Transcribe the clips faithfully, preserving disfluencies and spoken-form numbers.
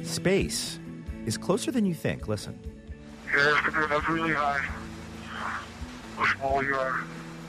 space is closer than you think. Listen. Yeah, that's really high. How small you are.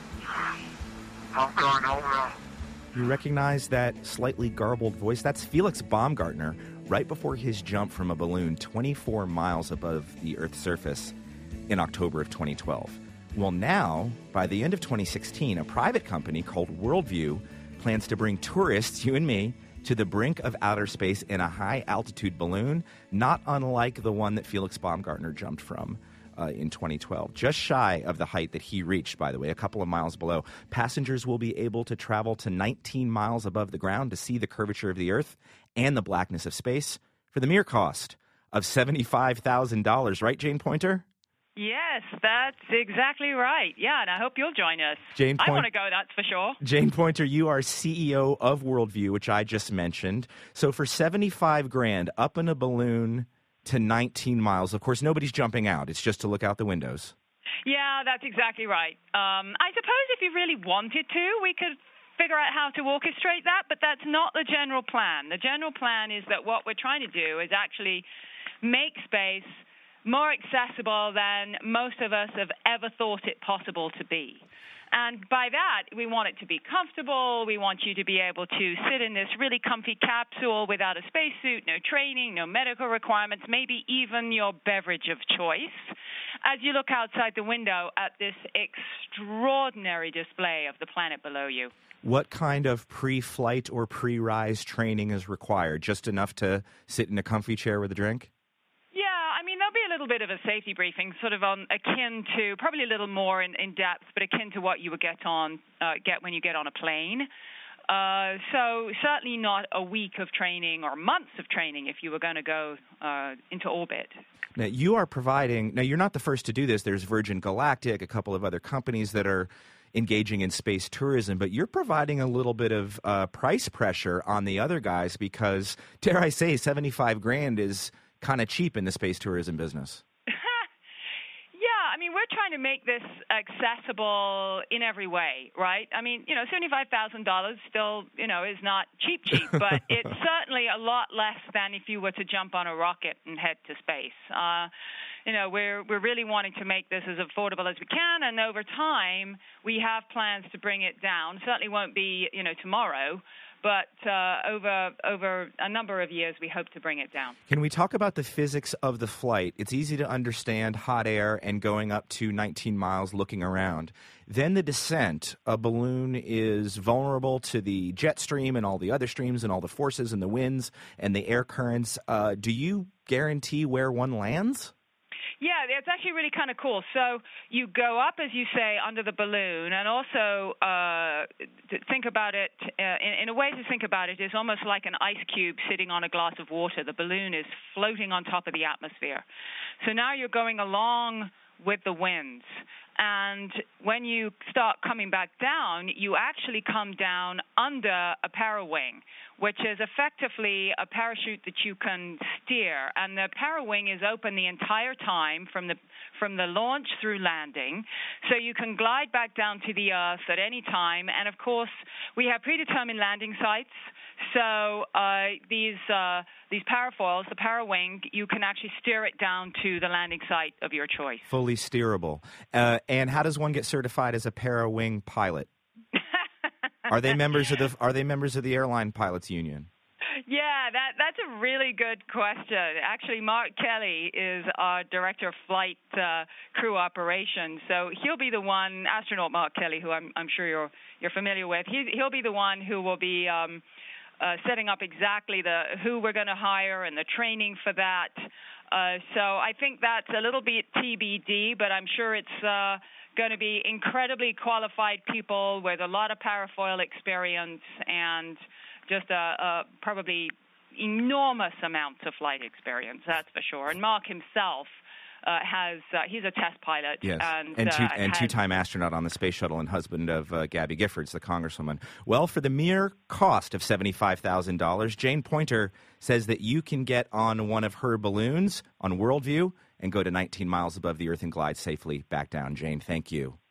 I'm going home now. You recognize that slightly garbled voice? That's Felix Baumgartner right before his jump from a balloon twenty-four miles above the Earth's surface in October of twenty twelve. Well, now, by the end of twenty sixteen, a private company called Worldview plans to bring tourists, you and me, to the brink of outer space in a high-altitude balloon, not unlike the one that Felix Baumgartner jumped from uh, in twenty twelve. Just shy of the height that he reached, by the way, a couple of miles below. Passengers will be able to travel to nineteen miles above the ground to see the curvature of the Earth and the blackness of space for the mere cost of seventy-five thousand dollars. Right, Jane Pointer? Yes, that's exactly right. Yeah, and I hope you'll join us. Jane Point- I want to go, that's for sure. Jane Pointer, you are C E O of Worldview, which I just mentioned. So for seventy-five grand, up in a balloon to nineteen miles, of course, nobody's jumping out. It's just to look out the windows. Yeah, that's exactly right. Um, I suppose if you really wanted to, we could figure out how to orchestrate that, but that's not the general plan. The general plan is that what we're trying to do is actually make space more accessible than most of us have ever thought it possible to be. And by that, we want it to be comfortable. We want you to be able to sit in this really comfy capsule without a spacesuit, no training, no medical requirements, maybe even your beverage of choice, as you look outside the window at this extraordinary display of the planet below you. What kind of pre-flight or pre-rise training is required? Just enough to sit in a comfy chair with a drink? I mean, there'll be a little bit of a safety briefing, sort of on akin to, probably a little more in, in depth, but akin to what you would get on uh, get when you get on a plane. Uh, so certainly not a week of training or months of training if you were going to go uh, into orbit. Now, you are providing, now you're not the first to do this. There's Virgin Galactic, a couple of other companies that are engaging in space tourism, but you're providing a little bit of uh, price pressure on the other guys because, dare I say, seventy-five grand is kind of cheap in the space tourism business. Yeah, I mean, we're trying to make this accessible in every way, right? I mean, you know, seventy-five thousand dollars still, you know, is not cheap, cheap, but it's certainly a lot less than if you were to jump on a rocket and head to space. Uh, you know, we're we're really wanting to make this as affordable as we can, and over time, we have plans to bring it down. Certainly won't be, you know, tomorrow, but uh, over over a number of years, we hope to bring it down. Can we talk about the physics of the flight? It's easy to understand hot air and going up to nineteen miles looking around. Then the descent, a balloon is vulnerable to the jet stream and all the other streams and all the forces and the winds and the air currents. Uh, do you guarantee where one lands? Yeah, it's actually really kind of cool. So you go up, as you say, under the balloon, and also uh, to think about it, uh, in, in a way to think about it is almost like an ice cube sitting on a glass of water. The balloon is floating on top of the atmosphere. So now you're going along with the winds. And when you start coming back down, you actually come down under a parawing, which is effectively a parachute that you can steer. And the parawing is open the entire time from the from the launch through landing. So you can glide back down to the Earth at any time. And, of course, we have predetermined landing sites. So uh, these uh, these parafoils, the parawing, you can actually steer it down to the landing site of your choice. Fully steerable. Uh, and how does one get certified as a parawing pilot? Are they members of the Are they members of the Airline Pilots Union? Yeah, that that's a really good question. Actually, Mark Kelly is our director of flight uh, crew operations, so he'll be the one, astronaut Mark Kelly, who I'm I'm sure you're you're familiar with. He he'll be the one who will be um, uh, setting up exactly the who we're going to hire and the training for that. Uh, so I think that's a little bit T B D, but I'm sure it's uh, going to be incredibly qualified people with a lot of parafoil experience and just a, a probably enormous amounts of flight experience, that's for sure. And Mark himself uh, has, uh, he's a test pilot. Yes, and, and, two, uh, and has, two-time astronaut on the space shuttle and husband of uh, Gabby Giffords, the congresswoman. Well, for the mere cost of seventy-five thousand dollars, Jane Pointer says that you can get on one of her balloons on Worldview and go to nineteen miles above the Earth and glide safely back down. Jane, thank you.